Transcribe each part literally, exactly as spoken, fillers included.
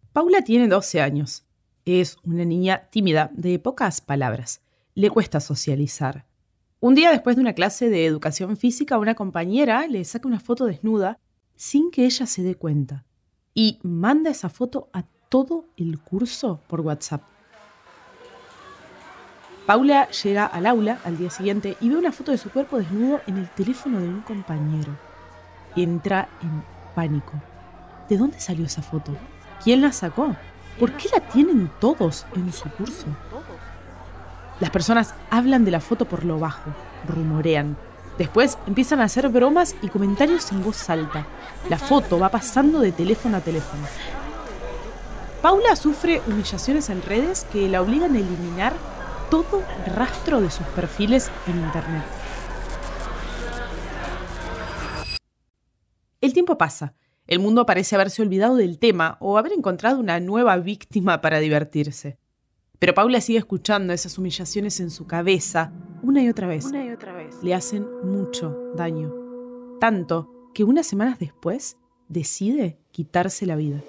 Paula tiene doce años. Es una niña tímida, de pocas palabras. Le cuesta socializar. Un día después de una clase de educación física, una compañera le saca una foto desnuda sin que ella se dé cuenta y manda esa foto a todo el curso por WhatsApp. Paula llega al aula al día siguiente y ve una foto de su cuerpo desnudo en el teléfono de un compañero. Entra en pánico. ¿De dónde salió esa foto? ¿Quién la sacó? ¿Por qué la tienen todos en su curso? Las personas hablan de la foto por lo bajo, rumorean. Después empiezan a hacer bromas y comentarios en voz alta. La foto va pasando de teléfono a teléfono. Paula sufre humillaciones en redes que la obligan a eliminar todo rastro de sus perfiles en internet. El tiempo pasa. El mundo parece haberse olvidado del tema o haber encontrado una nueva víctima para divertirse. Pero Paula sigue escuchando esas humillaciones en su cabeza una y otra vez. Una y otra vez. Le hacen mucho daño. Tanto que unas semanas después decide quitarse la vida.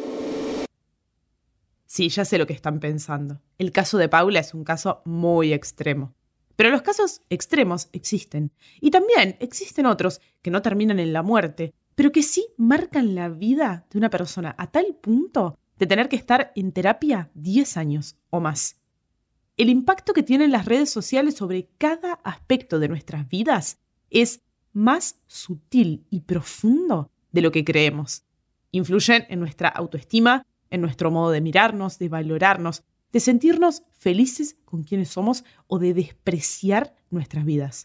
Sí, ya sé lo que están pensando. El caso de Paula es un caso muy extremo. Pero los casos extremos existen. Y también existen otros que no terminan en la muerte, pero que sí marcan la vida de una persona a tal punto de tener que estar en terapia diez años o más. El impacto que tienen las redes sociales sobre cada aspecto de nuestras vidas es más sutil y profundo de lo que creemos. Influyen en nuestra autoestima, en nuestro modo de mirarnos, de valorarnos, de sentirnos felices con quienes somos o de despreciar nuestras vidas.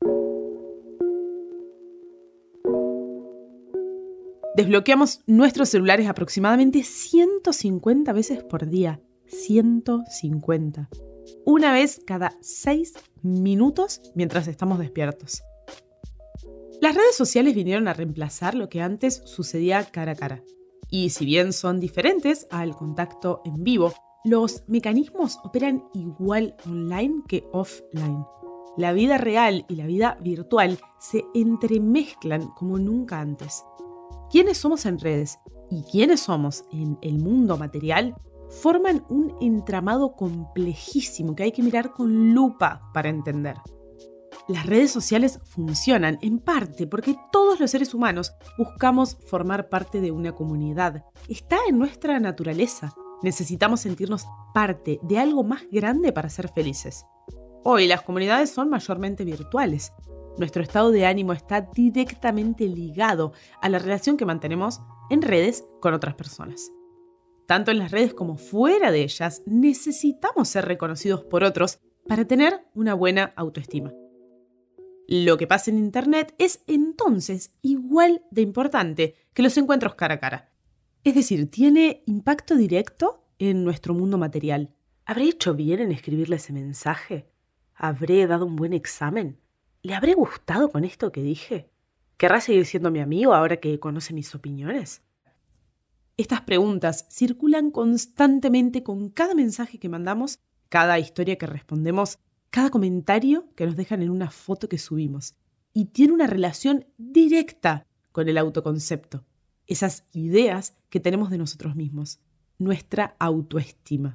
Desbloqueamos nuestros celulares aproximadamente ciento cincuenta veces por día. ciento cincuenta. Una vez cada seis minutos mientras estamos despiertos. Las redes sociales vinieron a reemplazar lo que antes sucedía cara a cara. Y si bien son diferentes al contacto en vivo, los mecanismos operan igual online que offline. La vida real y la vida virtual se entremezclan como nunca antes. Quiénes somos en redes y quiénes somos en el mundo material forman un entramado complejísimo que hay que mirar con lupa para entender. Las redes sociales funcionan en parte porque todos los seres humanos buscamos formar parte de una comunidad. Está en nuestra naturaleza. Necesitamos sentirnos parte de algo más grande para ser felices. Hoy las comunidades son mayormente virtuales. Nuestro estado de ánimo está directamente ligado a la relación que mantenemos en redes con otras personas. Tanto en las redes como fuera de ellas, necesitamos ser reconocidos por otros para tener una buena autoestima. Lo que pasa en Internet es entonces igual de importante que los encuentros cara a cara. Es decir, tiene impacto directo en nuestro mundo material. ¿Habré hecho bien en escribirle ese mensaje? ¿Habré dado un buen examen? ¿Le habré gustado con esto que dije? ¿Querrá seguir siendo mi amigo ahora que conoce mis opiniones? Estas preguntas circulan constantemente con cada mensaje que mandamos, cada historia que respondemos, cada comentario que nos dejan en una foto que subimos. Y tiene una relación directa con el autoconcepto, esas ideas que tenemos de nosotros mismos, nuestra autoestima.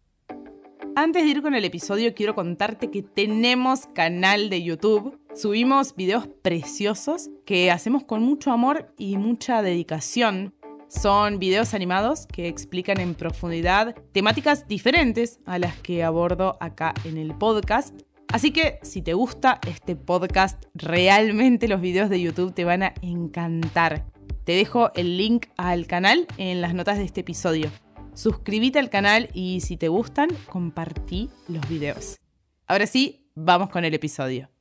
Antes de ir con el episodio, quiero contarte que tenemos canal de YouTube. Subimos videos preciosos que hacemos con mucho amor y mucha dedicación. Son videos animados que explican en profundidad temáticas diferentes a las que abordo acá en el podcast. Así que si te gusta este podcast, realmente los videos de YouTube te van a encantar. Te dejo el link al canal en las notas de este episodio. Suscríbete al canal y si te gustan, compartí los videos. Ahora sí, vamos con el episodio.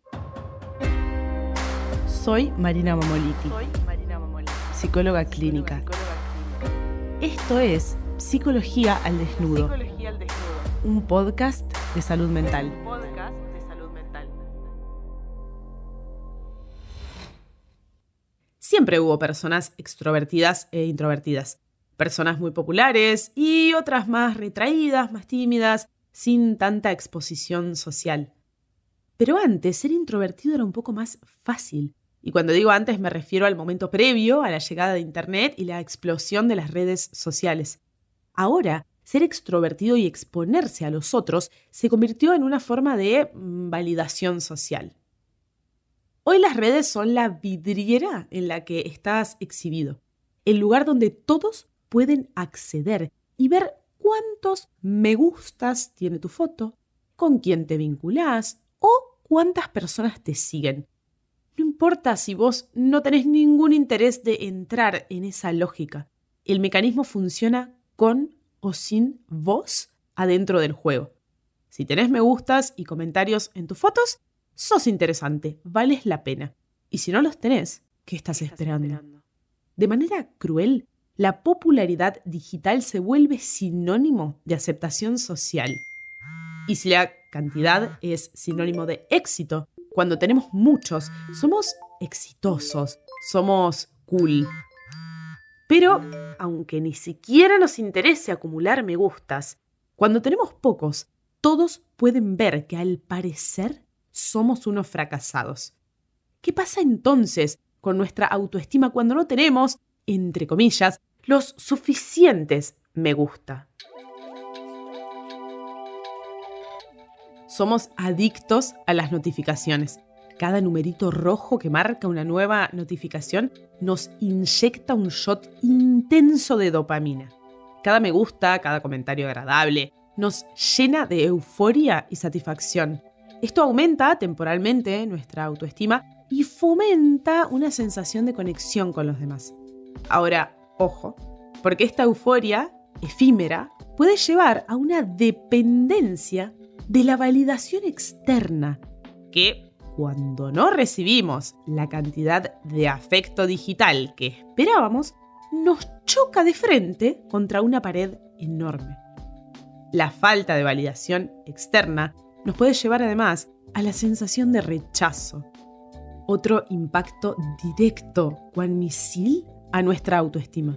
Soy Marina Momoliti, Soy Marina Momoliti, psicóloga clínica. Esto es Psicología al Desnudo, Psicología al Desnudo, un podcast de salud mental. podcast de salud mental. Siempre hubo personas extrovertidas e introvertidas. Personas muy populares y otras más retraídas, más tímidas, sin tanta exposición social. Pero antes, ser introvertido era un poco más fácil. Y cuando digo antes me refiero al momento previo a la llegada de Internet y la explosión de las redes sociales. Ahora, ser extrovertido y exponerse a los otros se convirtió en una forma de mm, validación social. Hoy las redes son la vidriera en la que estás exhibido, el lugar donde todos pueden acceder y ver cuántos me gustas tiene tu foto, con quién te vinculás o cuántas personas te siguen. No importa si vos no tenés ningún interés de entrar en esa lógica. El mecanismo funciona con o sin vos adentro del juego. Si tenés me gustas y comentarios en tus fotos, sos interesante, vales la pena. Y si no los tenés, ¿qué estás, ¿Qué estás esperando? esperando? De manera cruel, la popularidad digital se vuelve sinónimo de aceptación social. Y si la cantidad es sinónimo de éxito, cuando tenemos muchos, somos exitosos, somos cool. Pero, aunque ni siquiera nos interese acumular me gustas, cuando tenemos pocos, todos pueden ver que al parecer somos unos fracasados. ¿Qué pasa entonces con nuestra autoestima cuando no tenemos, entre comillas, los suficientes me gusta? Somos adictos a las notificaciones. Cada numerito rojo que marca una nueva notificación nos inyecta un shot intenso de dopamina. Cada me gusta, cada comentario agradable, nos llena de euforia y satisfacción. Esto aumenta temporalmente nuestra autoestima y fomenta una sensación de conexión con los demás. Ahora, ojo, porque esta euforia efímera puede llevar a una dependencia de la validación externa, que cuando no recibimos la cantidad de afecto digital que esperábamos, nos choca de frente contra una pared enorme. La falta de validación externa nos puede llevar además a la sensación de rechazo, otro impacto directo, cual misil a nuestra autoestima.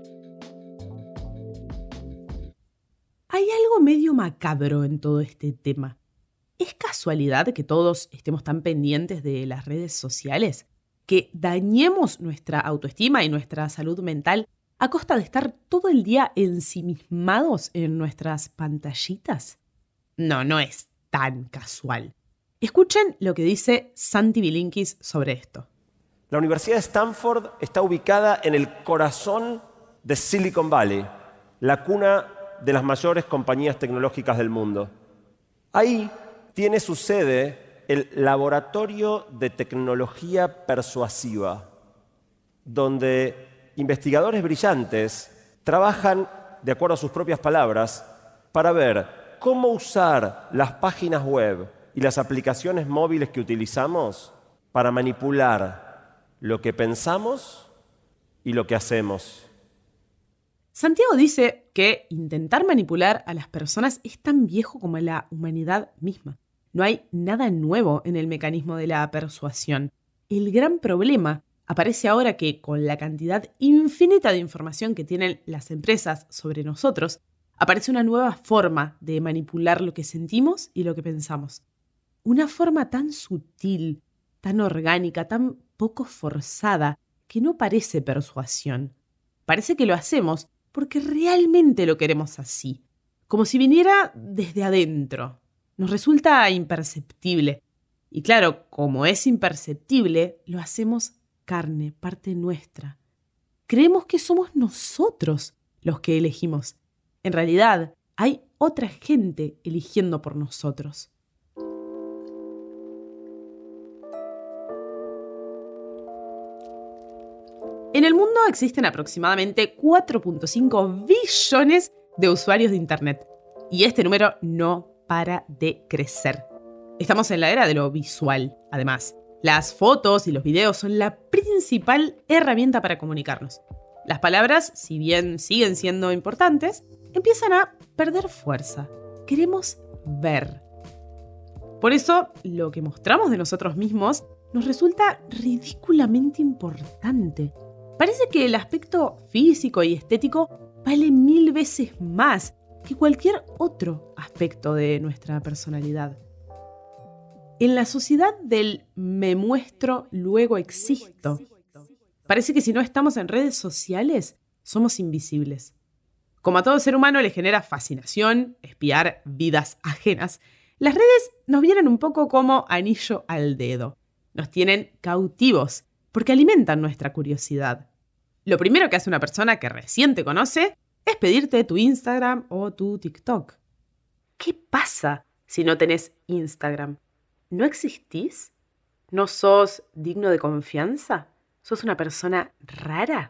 Hay algo medio macabro en todo este tema. ¿Es casualidad que todos estemos tan pendientes de las redes sociales? ¿Que dañemos nuestra autoestima y nuestra salud mental a costa de estar todo el día ensimismados en nuestras pantallitas? No, no es tan casual. Escuchen lo que dice Santi Bilinkis sobre esto. La Universidad de Stanford está ubicada en el corazón de Silicon Valley, la cuna de las mayores compañías tecnológicas del mundo. Ahí tiene su sede el Laboratorio de Tecnología Persuasiva, donde investigadores brillantes trabajan, de acuerdo a sus propias palabras, para ver cómo usar las páginas web y las aplicaciones móviles que utilizamos para manipular lo que pensamos y lo que hacemos. Santiago dice que intentar manipular a las personas es tan viejo como la humanidad misma. No hay nada nuevo en el mecanismo de la persuasión. El gran problema aparece ahora que, con la cantidad infinita de información que tienen las empresas sobre nosotros, aparece una nueva forma de manipular lo que sentimos y lo que pensamos. Una forma tan sutil, tan orgánica, tan poco forzada, que no parece persuasión. Parece que lo hacemos porque realmente lo queremos así, como si viniera desde adentro. Nos resulta imperceptible. Y claro, como es imperceptible, lo hacemos carne, parte nuestra. Creemos que somos nosotros los que elegimos. En realidad, hay otra gente eligiendo por nosotros. En el mundo existen aproximadamente cuatro punto cinco billones de usuarios de Internet. Y este número no para de crecer. Estamos en la era de lo visual, además. Las fotos y los videos son la principal herramienta para comunicarnos. Las palabras, si bien siguen siendo importantes, empiezan a perder fuerza. Queremos ver. Por eso, lo que mostramos de nosotros mismos nos resulta ridículamente importante. Parece que el aspecto físico y estético vale mil veces más que cualquier otro aspecto de nuestra personalidad. En la sociedad del me muestro, luego existo, parece que si no estamos en redes sociales, somos invisibles. Como a todo ser humano le genera fascinación espiar vidas ajenas, las redes nos vienen un poco como anillo al dedo. Nos tienen cautivos porque alimentan nuestra curiosidad. Lo primero que hace una persona que recién te conoce es pedirte tu Instagram o tu TikTok. ¿Qué pasa si no tenés Instagram? ¿No existís? ¿No sos digno de confianza? ¿Sos una persona rara?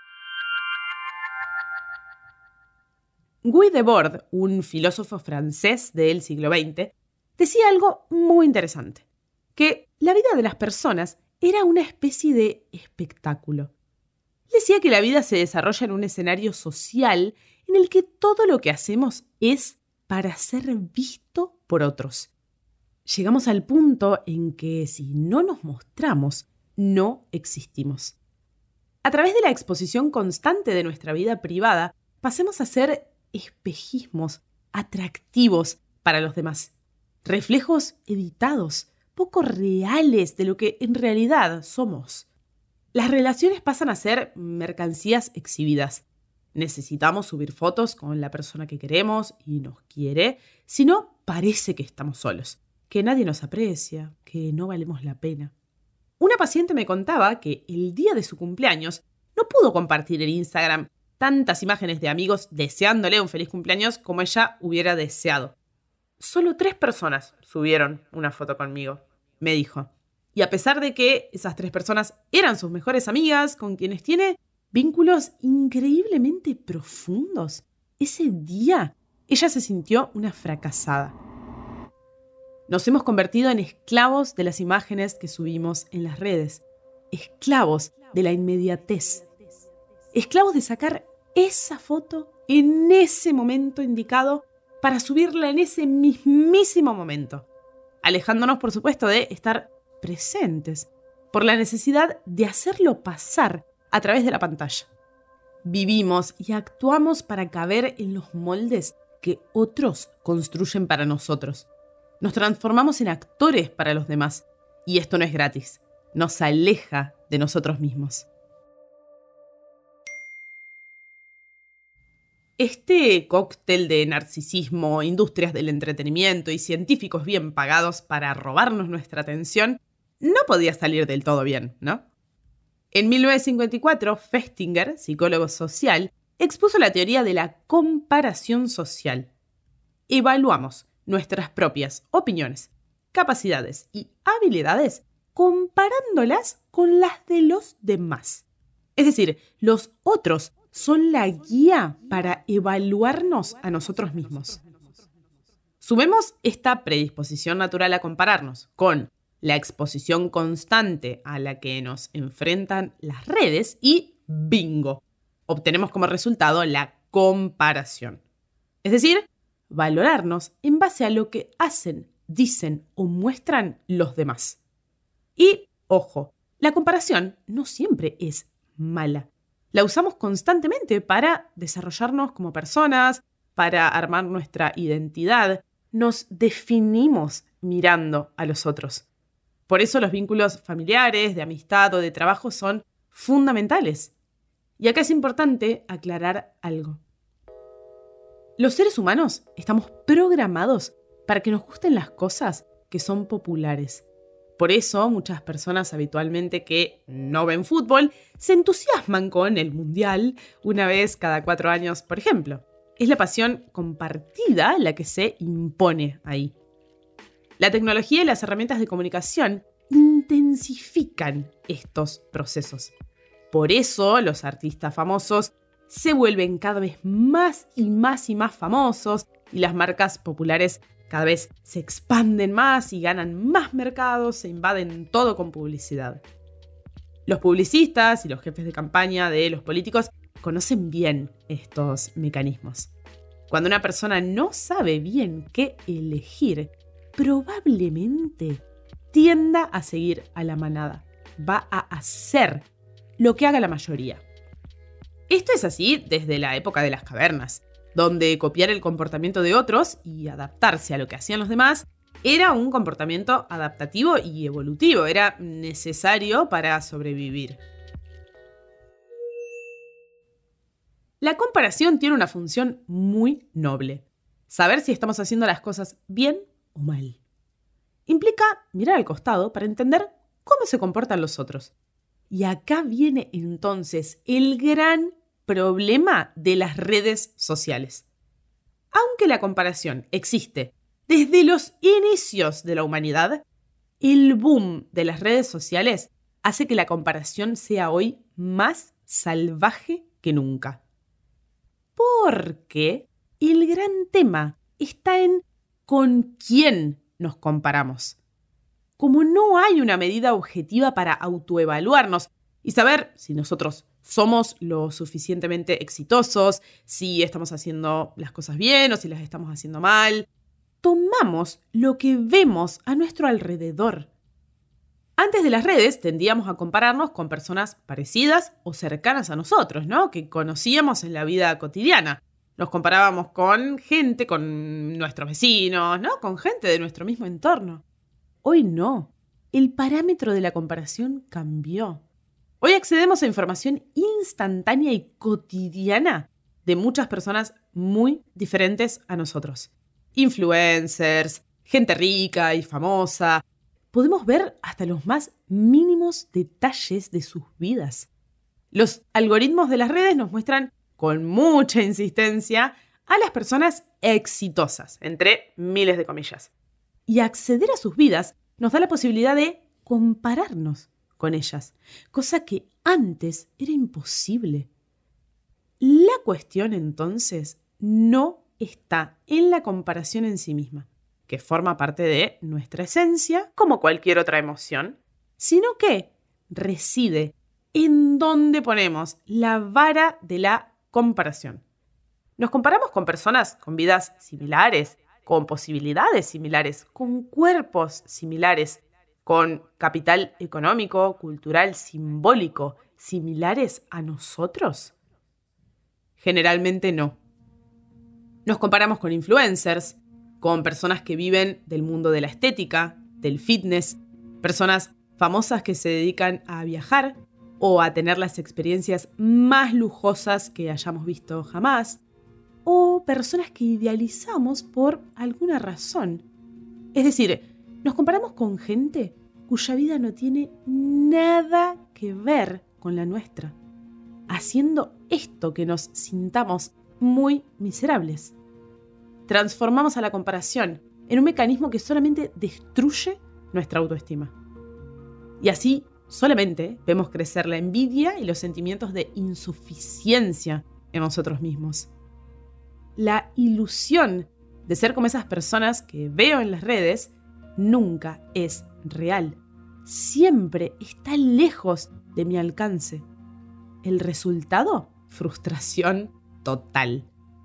Guy Debord, un filósofo francés del siglo veinte, decía algo muy interesante, que la vida de las personas era una especie de espectáculo. Decía que la vida se desarrolla en un escenario social en el que todo lo que hacemos es para ser visto por otros. Llegamos al punto en que si no nos mostramos, no existimos. A través de la exposición constante de nuestra vida privada, pasemos a ser espejismos atractivos para los demás. Reflejos editados, poco reales de lo que en realidad somos. Las relaciones pasan a ser mercancías exhibidas. Necesitamos subir fotos con la persona que queremos y nos quiere, si no, parece que estamos solos, que nadie nos aprecia, que no valemos la pena. Una paciente me contaba que el día de su cumpleaños no pudo compartir en Instagram tantas imágenes de amigos deseándole un feliz cumpleaños como ella hubiera deseado. Solo tres personas subieron una foto conmigo, me dijo. Y a pesar de que esas tres personas eran sus mejores amigas, con quienes tiene vínculos increíblemente profundos, ese día ella se sintió una fracasada. Nos hemos convertido en esclavos de las imágenes que subimos en las redes, esclavos de la inmediatez, esclavos de sacar esa foto en ese momento indicado para subirla en ese mismísimo momento, alejándonos, por supuesto, de estar presentes por la necesidad de hacerlo pasar a través de la pantalla. Vivimos y actuamos para caber en los moldes que otros construyen para nosotros. Nos transformamos en actores para los demás, y esto no es gratis, nos aleja de nosotros mismos. Este cóctel de narcisismo, industrias del entretenimiento y científicos bien pagados para robarnos nuestra atención no podía salir del todo bien, ¿no? En mil novecientos cincuenta y cuatro, Festinger, psicólogo social, expuso la teoría de la comparación social. Evaluamos nuestras propias opiniones, capacidades y habilidades comparándolas con las de los demás. Es decir, los otros son la guía para evaluarnos a nosotros mismos. Sumemos esta predisposición natural a compararnos con la exposición constante a la que nos enfrentan las redes y ¡bingo! Obtenemos como resultado la comparación. Es decir, valorarnos en base a lo que hacen, dicen o muestran los demás. Y, ojo, la comparación no siempre es mala. La usamos constantemente para desarrollarnos como personas, para armar nuestra identidad. Nos definimos mirando a los otros. Por eso los vínculos familiares, de amistad o de trabajo son fundamentales. Y acá es importante aclarar algo. Los seres humanos estamos programados para que nos gusten las cosas que son populares. Por eso, muchas personas habitualmente que no ven fútbol se entusiasman con el Mundial una vez cada cuatro años, por ejemplo. Es la pasión compartida la que se impone ahí. La tecnología y las herramientas de comunicación intensifican estos procesos. Por eso, los artistas famosos se vuelven cada vez más y más y más famosos y las marcas populares cada vez se expanden más y ganan más mercados, se invaden todo con publicidad. Los publicistas y los jefes de campaña de los políticos conocen bien estos mecanismos. Cuando una persona no sabe bien qué elegir, probablemente tienda a seguir a la manada. Va a hacer lo que haga la mayoría. Esto es así desde la época de las cavernas, donde copiar el comportamiento de otros y adaptarse a lo que hacían los demás era un comportamiento adaptativo y evolutivo, era necesario para sobrevivir. La comparación tiene una función muy noble. Saber si estamos haciendo las cosas bien o mal. Implica mirar al costado para entender cómo se comportan los otros. Y acá viene entonces el gran problema de las redes sociales. Aunque la comparación existe desde los inicios de la humanidad, el boom de las redes sociales hace que la comparación sea hoy más salvaje que nunca. Porque el gran tema está en con quién nos comparamos. Como no hay una medida objetiva para autoevaluarnos y saber si nosotros somos lo suficientemente exitosos, si estamos haciendo las cosas bien o si las estamos haciendo mal, tomamos lo que vemos a nuestro alrededor. Antes de las redes tendíamos a compararnos con personas parecidas o cercanas a nosotros, ¿no? Que conocíamos en la vida cotidiana. Nos comparábamos con gente, con nuestros vecinos, ¿no? Con gente de nuestro mismo entorno. Hoy no. El parámetro de la comparación cambió. Hoy accedemos a información instantánea y cotidiana de muchas personas muy diferentes a nosotros. Influencers, gente rica y famosa. Podemos ver hasta los más mínimos detalles de sus vidas. Los algoritmos de las redes nos muestran con mucha insistencia a las personas exitosas, entre miles de comillas. Y acceder a sus vidas nos da la posibilidad de compararnos con ellas, cosa que antes era imposible. La cuestión entonces no está en la comparación en sí misma, que forma parte de nuestra esencia, como cualquier otra emoción, sino que reside en donde ponemos la vara de la comparación. Nos comparamos con personas con vidas similares, con posibilidades similares, con cuerpos similares, con capital económico, cultural, simbólico, similares a nosotros. Generalmente no. Nos comparamos con influencers, con personas que viven del mundo de la estética, del fitness, personas famosas que se dedican a viajar o a tener las experiencias más lujosas que hayamos visto jamás, o personas que idealizamos por alguna razón. Es decir, nos comparamos con gente cuya vida no tiene nada que ver con la nuestra, haciendo esto que nos sintamos muy miserables. Transformamos a la comparación en un mecanismo que solamente destruye nuestra autoestima. Y así solamente vemos crecer la envidia y los sentimientos de insuficiencia en nosotros mismos. La ilusión de ser como esas personas que veo en las redes nunca es real. Siempre está lejos de mi alcance. El resultado, frustración total.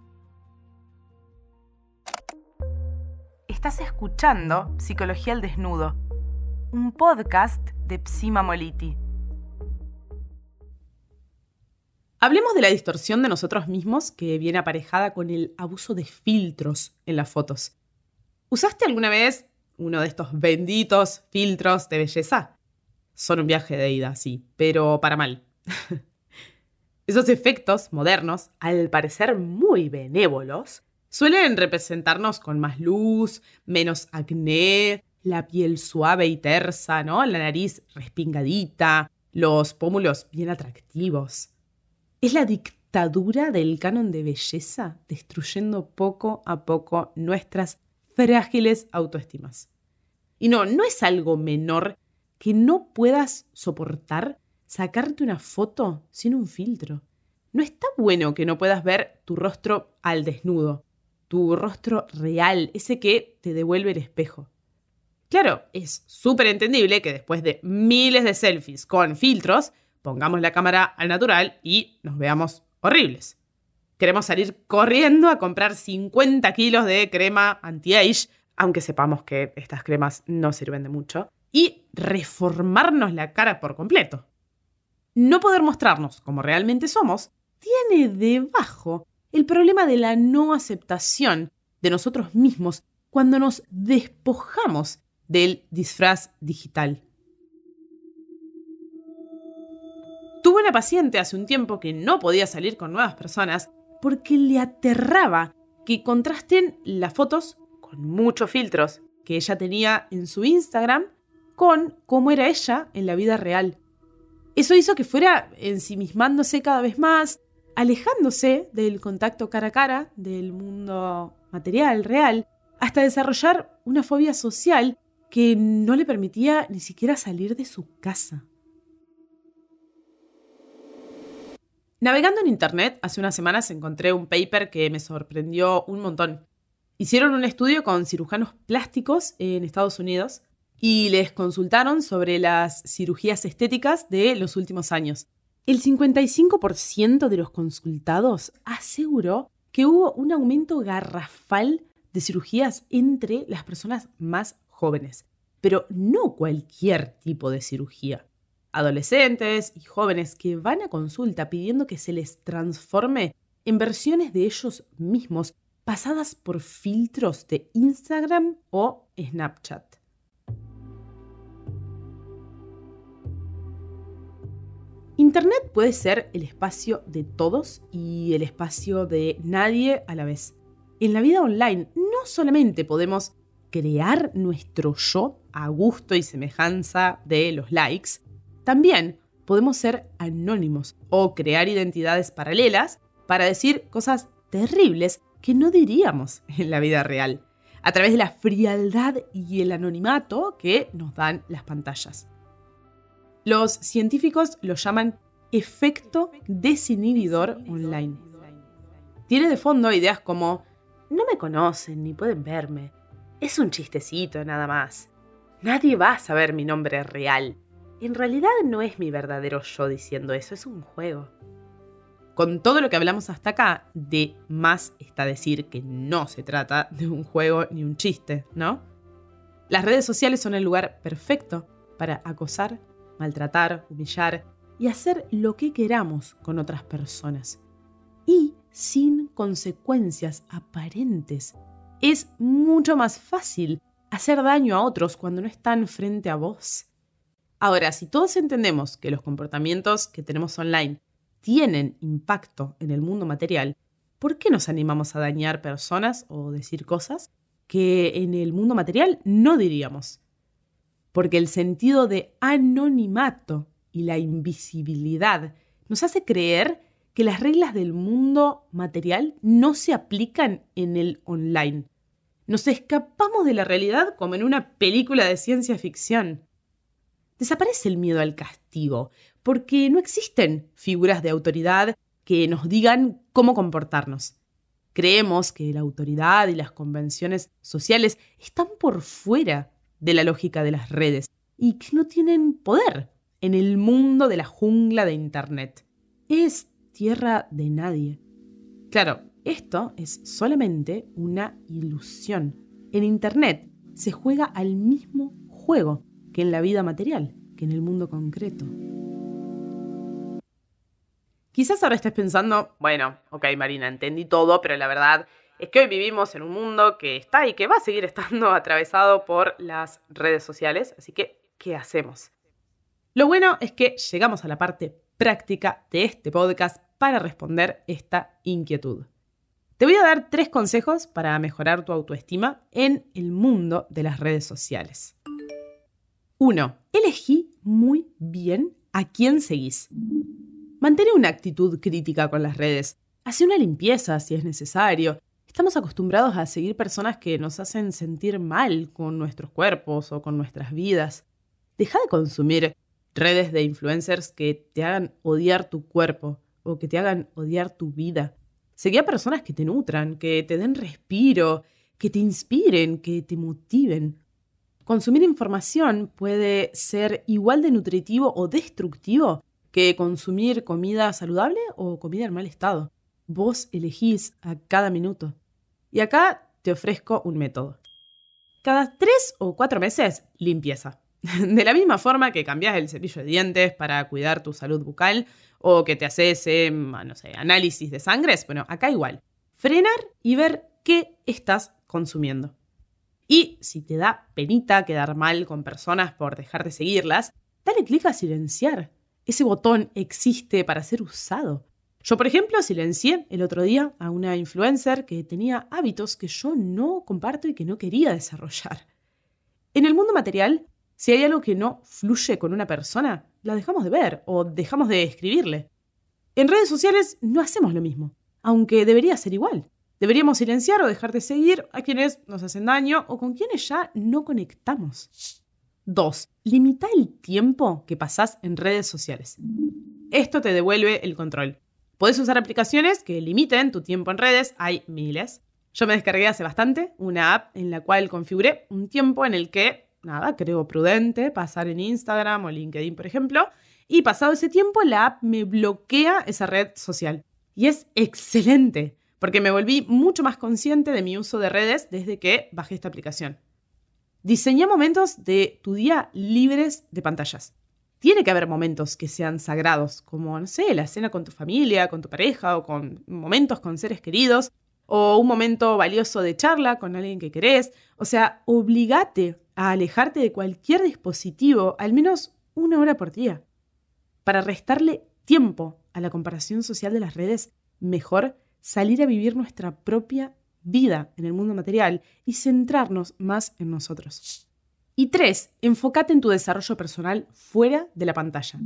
Estás escuchando Psicología al Desnudo, un podcast de Psima Moliti. Hablemos de la distorsión de nosotros mismos que viene aparejada con el abuso de filtros en las fotos. ¿Usaste alguna vez uno de estos benditos filtros de belleza? Son un viaje de ida, sí, pero para mal. Esos efectos modernos, al parecer muy benévolos, suelen representarnos con más luz, menos acné, la piel suave y tersa, ¿no? La nariz respingadita, los pómulos bien atractivos. Es la dictadura del canon de belleza destruyendo poco a poco nuestras frágiles autoestimas. Y no, no es algo menor que no puedas soportar sacarte una foto sin un filtro. No está bueno que no puedas ver tu rostro al desnudo, tu rostro real, ese que te devuelve el espejo. Claro, es súper entendible que después de miles de selfies con filtros, pongamos la cámara al natural y nos veamos horribles. Queremos salir corriendo a comprar cincuenta kilos de crema anti-age, aunque sepamos que estas cremas no sirven de mucho, y reformarnos la cara por completo. No poder mostrarnos como realmente somos tiene debajo el problema de la no aceptación de nosotros mismos cuando nos despojamos del disfraz digital. Tuve una paciente hace un tiempo que no podía salir con nuevas personas porque le aterraba que contrasten las fotos con muchos filtros que ella tenía en su Instagram con cómo era ella en la vida real. Eso hizo que fuera ensimismándose cada vez más, alejándose del contacto cara a cara, del mundo material, real, hasta desarrollar una fobia social que no le permitía ni siquiera salir de su casa. Navegando en internet, hace unas semanas encontré un paper que me sorprendió un montón. Hicieron un estudio con cirujanos plásticos en Estados Unidos y les consultaron sobre las cirugías estéticas de los últimos años. El cincuenta y cinco por ciento de los consultados aseguró que hubo un aumento garrafal de cirugías entre las personas más jóvenes, pero no cualquier tipo de cirugía. Adolescentes y jóvenes que van a consulta pidiendo que se les transforme en versiones de ellos mismos pasadas por filtros de Instagram o Snapchat. Internet puede ser el espacio de todos y el espacio de nadie a la vez. En la vida online no solamente podemos crear nuestro yo a gusto y semejanza de los likes, también podemos ser anónimos o crear identidades paralelas para decir cosas terribles que no diríamos en la vida real, a través de la frialdad y el anonimato que nos dan las pantallas. Los científicos lo llaman efecto desinhibidor online. Tiene de fondo ideas como: no me conocen ni pueden verme, es un chistecito nada más, nadie va a saber mi nombre real, en realidad no es mi verdadero yo diciendo eso, es un juego. Con todo lo que hablamos hasta acá, de más está decir que no se trata de un juego ni un chiste, ¿no? Las redes sociales son el lugar perfecto para acosar, maltratar, humillar y hacer lo que queramos con otras personas. Y sin consecuencias aparentes. Es mucho más fácil hacer daño a otros cuando no están frente a vos. Ahora, si todos entendemos que los comportamientos que tenemos online tienen impacto en el mundo material, ¿por qué nos animamos a dañar personas o decir cosas que en el mundo material no diríamos? Porque el sentido de anonimato y la invisibilidad nos hace creer que las reglas del mundo material no se aplican en el online. Nos escapamos de la realidad como en una película de ciencia ficción. Desaparece el miedo al castigo, porque no existen figuras de autoridad que nos digan cómo comportarnos. Creemos que la autoridad y las convenciones sociales están por fuera de la lógica de las redes y que no tienen poder en el mundo de la jungla de Internet. Es tierra de nadie. Claro, esto es solamente una ilusión. En Internet se juega al mismo juego que en la vida material, que en el mundo concreto. Quizás ahora estés pensando, bueno, ok Marina, entendí todo, pero la verdad es que hoy vivimos en un mundo que está y que va a seguir estando atravesado por las redes sociales, así que, ¿qué hacemos? Lo bueno es que llegamos a la parte práctica de este podcast para responder esta inquietud. Te voy a dar tres consejos para mejorar tu autoestima en el mundo de las redes sociales. uno. Elegí muy bien a quién seguís. Mantén una actitud crítica con las redes. Hacé una limpieza si es necesario. Estamos acostumbrados a seguir personas que nos hacen sentir mal con nuestros cuerpos o con nuestras vidas. Deja de consumir redes de influencers que te hagan odiar tu cuerpo o que te hagan odiar tu vida. Seguí a personas que te nutran, que te den respiro, que te inspiren, que te motiven. Consumir información puede ser igual de nutritivo o destructivo que consumir comida saludable o comida en mal estado. Vos elegís a cada minuto. Y acá te ofrezco un método. Cada tres o cuatro meses, limpieza. De la misma forma que cambiás el cepillo de dientes para cuidar tu salud bucal o que te haces, eh, no sé, análisis de sangres, bueno, acá igual. Frenar y ver qué estás consumiendo. Y si te da penita quedar mal con personas por dejar de seguirlas, dale clic a silenciar. Ese botón existe para ser usado. Yo, por ejemplo, silencié el otro día a una influencer que tenía hábitos que yo no comparto y que no quería desarrollar. En el mundo material, si hay algo que no fluye con una persona, la dejamos de ver o dejamos de escribirle. En redes sociales no hacemos lo mismo, aunque debería ser igual. Deberíamos silenciar o dejar de seguir a quienes nos hacen daño o con quienes ya no conectamos. dos. Limita el tiempo que pasás en redes sociales. Esto te devuelve el control. Podés usar aplicaciones que limiten tu tiempo en redes, hay miles. Yo me descargué hace bastante una app en la cual configuré un tiempo en el que, nada, creo prudente pasar en Instagram o LinkedIn, por ejemplo, y pasado ese tiempo la app me bloquea esa red social. Y es excelente, porque me volví mucho más consciente de mi uso de redes desde que bajé esta aplicación. Diseñá momentos de tu día libres de pantallas. Tiene que haber momentos que sean sagrados, como, no sé, la cena con tu familia, con tu pareja, o con momentos con seres queridos, o un momento valioso de charla con alguien que querés. O sea, obligate a alejarte de cualquier dispositivo al menos una hora por día. Para restarle tiempo a la comparación social de las redes, mejor salir a vivir nuestra propia vida en el mundo material y centrarnos más en nosotros. Y tres, enfócate en tu desarrollo personal fuera de la pantalla.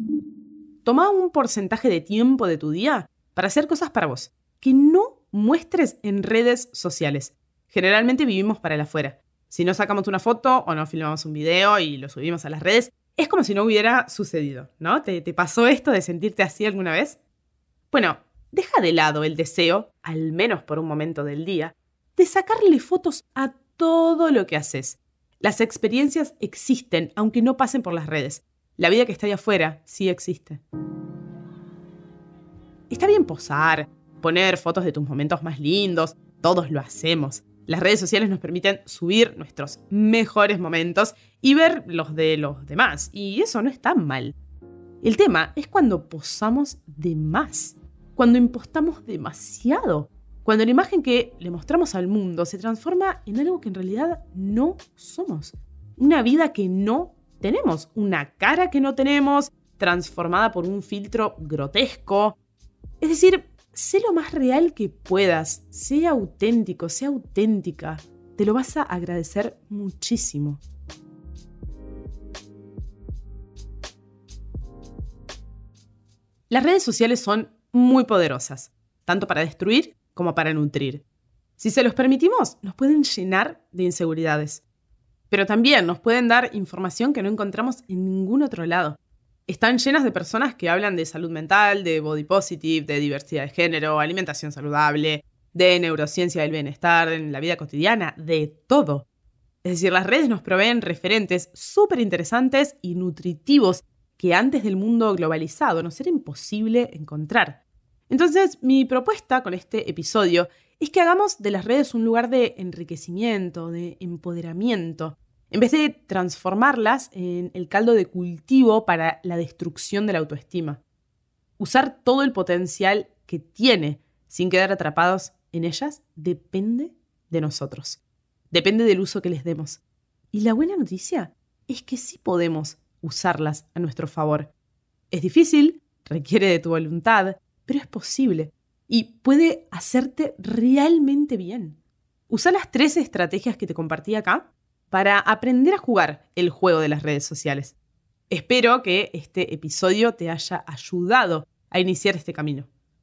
Toma un porcentaje de tiempo de tu día para hacer cosas para vos, que no muestres en redes sociales. Generalmente vivimos para el afuera. Si no sacamos una foto o no filmamos un video y lo subimos a las redes, es como si no hubiera sucedido, ¿no? ¿Te, te pasó esto de sentirte así alguna vez? Bueno, deja de lado el deseo, al menos por un momento del día, de sacarle fotos a todo lo que haces. Las experiencias existen, aunque no pasen por las redes. La vida que está ahí afuera sí existe. Está bien posar, poner fotos de tus momentos más lindos, todos lo hacemos. Las redes sociales nos permiten subir nuestros mejores momentos y ver los de los demás, y eso no está mal. El tema es cuando posamos de más, cuando impostamos demasiado, cuando la imagen que le mostramos al mundo se transforma en algo que en realidad no somos. Una vida que no tenemos, una cara que no tenemos, transformada por un filtro grotesco. Es decir, sé lo más real que puedas, sé auténtico, sé auténtica. Te lo vas a agradecer muchísimo. Las redes sociales son muy poderosas, tanto para destruir como para nutrir. Si se los permitimos, nos pueden llenar de inseguridades. Pero también nos pueden dar información que no encontramos en ningún otro lado. Están llenas de personas que hablan de salud mental, de body positive, de diversidad de género, alimentación saludable, de neurociencia del bienestar, en la vida cotidiana, de todo. Es decir, las redes nos proveen referentes súper interesantes y nutritivos que antes del mundo globalizado nos era imposible encontrar. Entonces, mi propuesta con este episodio es que hagamos de las redes un lugar de enriquecimiento, de empoderamiento, en vez de transformarlas en el caldo de cultivo para la destrucción de la autoestima. Usar todo el potencial que tiene sin quedar atrapados en ellas depende de nosotros. Depende del uso que les demos. Y la buena noticia es que sí podemos usarlas a nuestro favor. Es difícil, requiere de tu voluntad, pero es posible y puede hacerte realmente bien. Usa las tres estrategias que te compartí acá para aprender a jugar el juego de las redes sociales. Espero que este episodio te haya ayudado a iniciar este camino.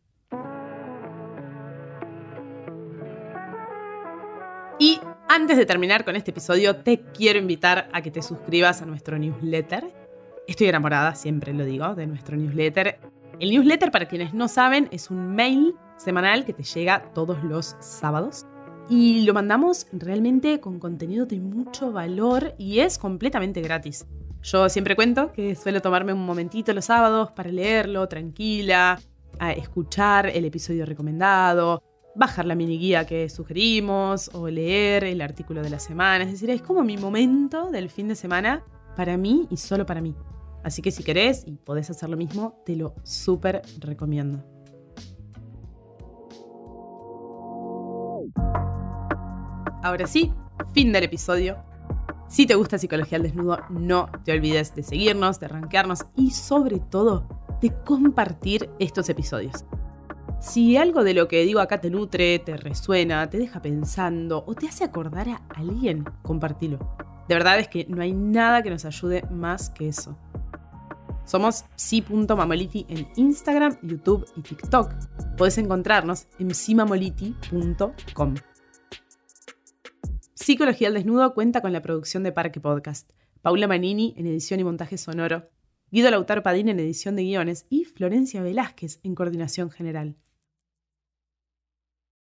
Y antes de terminar con este episodio, te quiero invitar a que te suscribas a nuestro newsletter. Estoy enamorada, siempre lo digo, de nuestro newsletter. El newsletter, para quienes no saben, es un mail semanal que te llega todos los sábados. Y lo mandamos realmente con contenido de mucho valor y es completamente gratis. Yo siempre cuento que suelo tomarme un momentito los sábados para leerlo tranquila, a escuchar el episodio recomendado, bajar la mini guía que sugerimos o leer el artículo de la semana. Es decir, es como mi momento del fin de semana para mí y solo para mí. Así que si querés y podés hacer lo mismo, te lo súper recomiendo. Ahora sí, fin del episodio. Si te gusta Psicología al Desnudo, no te olvides de seguirnos, de rankearnos y sobre todo de compartir estos episodios. Si algo de lo que digo acá te nutre, te resuena, te deja pensando o te hace acordar a alguien, compartilo. De verdad es que no hay nada que nos ayude más que eso. Somos psi punto mamoliti en Instagram, YouTube y TikTok. Podés encontrarnos en psi mamoliti punto com. Psicología al Desnudo cuenta con la producción de Parque Podcast, Paula Manini en edición y montaje sonoro, Guido Lautaro Padín en edición de guiones y Florencia Velázquez en coordinación general.